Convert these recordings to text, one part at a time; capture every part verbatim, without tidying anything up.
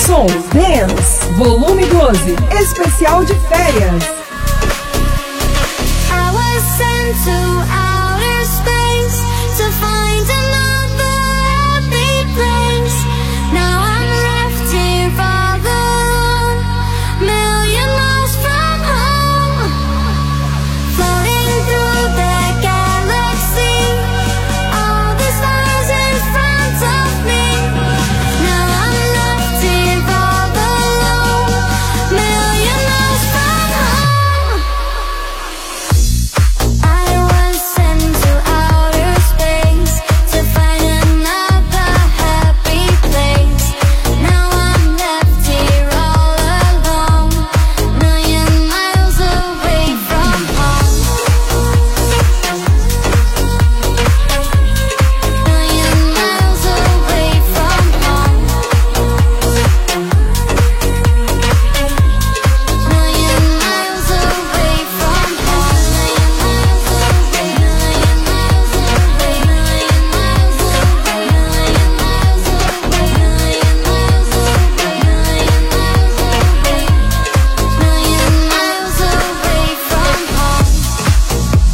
som Dance, volume doze, especial de férias. I was sent to outer space to find another happy place. Now I'm left here all alone, million miles from home, floating through the galaxy, all the stars in front of me. Now I'm left here all alone, million miles from home. I was sent to outer space to find another happy place. Now I'm left here all alone, million miles away from home. Million miles away from home. Million miles away from home. Million miles away, million miles away, million miles away, million miles away, million miles away, million miles away from home.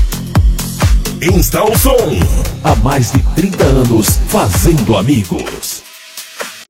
Insta o som. Há mais de trinta anos fazendo amigos.